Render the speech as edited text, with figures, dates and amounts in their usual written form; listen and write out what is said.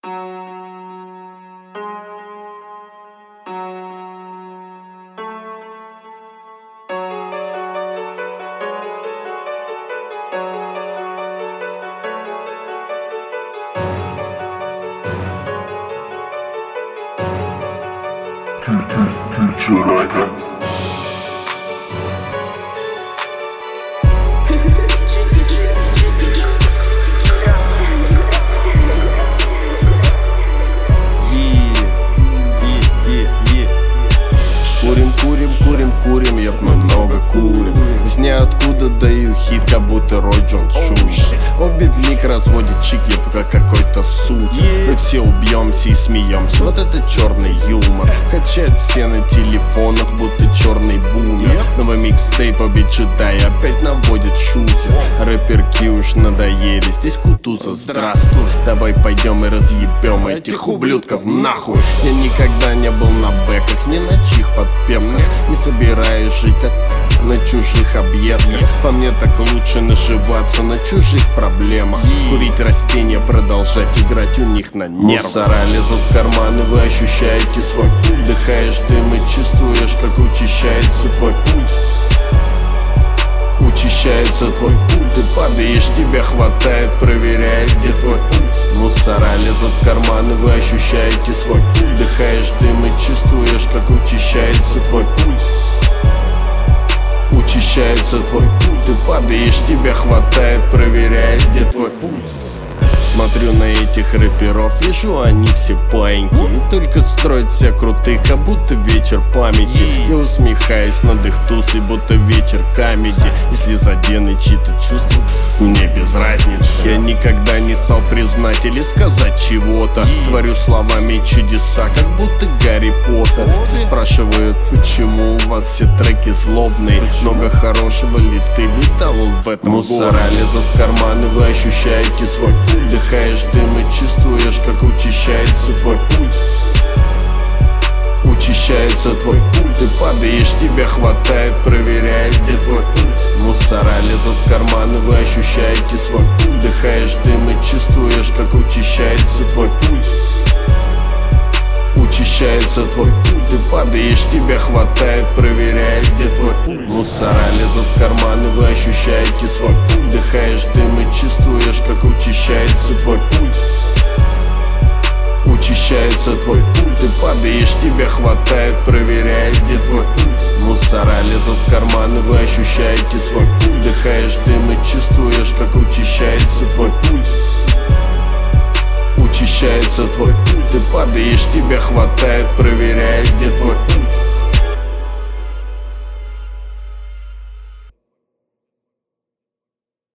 Курим, еп, мы много курим. Из ниоткуда даю хит, как будто Рой Джонс Шумер. Обивник разводит чик, еп, как какой-то сутер. Мы все убьемся и смеемся, вот это черный юмор. Качают все на телефонах, будто черный бумер. Новый микстейп обичитай, опять наводит шутер. Рэперки уж надоели, здесь Кутуза, здравствуй. Давай пойдем и разъебем этих ублюдков нахуй. Я никогда не был на бэках, ни на чьих подпевках. Не собираюсь жить как на чужих объедках. По мне так лучше наживаться на чужих проблемах. Курить растения, продолжать играть у них на нервах. Мусора лезут в карманы, вы ощущаете свой пульс. Вдыхаешь дым и чувствуешь, как учащается твой пульс. Учащается твой пульс. Ты падаешь, тебя хватает, проверяет, где твой пульс. Мусора лезут в карманы, вы ощущаете свой пульс. Вдыхаешь дым и чувствуешь, как учащается твой пульс. Учащается твой пульс. Ты падаешь, тебя хватает, проверяет, где твой пульс. Смотрю на этих рэперов, вижу, они все паиньки. И только строят себя крутых, как будто вечер памяти. Я усмехаюсь над их тусой, будто вечер камеди. Если задены чьи-то чувства, мне без разницы. Я никогда не стал признать или сказать чего-то. Творю словами чудеса, как будто Гарри Поттер. Все спрашивают, почему у вас все треки злобные. Много хорошего ли ты видал в этом Мусора городе? Лезут в карманы, вы ощущаете свой пульс. Вдыхаешь дым и чувствуешь, как учащается твой пульс. Учащается твой пульс. Ты падаешь, тебя хватает, проверяет, где твой пульс. Мусора лезут в карманы, вы ощущаете свой пульс. Вдыхаешь дым и чувствуешь, как учащается твой пульс. Учащается твой пульс. Ты падаешь, тебя хватает, проверяет, где твой пульс. Мусора лезут в карманы, вы ощущаете свой пульс. Вдыхаешь дым и чувствуешь, как учащается твой пульс. Учащается твой пульс. Ты падаешь, тебя хватает, проверяет, где твой пульс. Мусора лезут в карманы, вы ощущаете свой пульс. Вдыхаешь дым и чувствуешь, как учащается твой пульс. Учащается твой пульс. Ты падаешь, тебя хватает, проверяет, где твой пульс.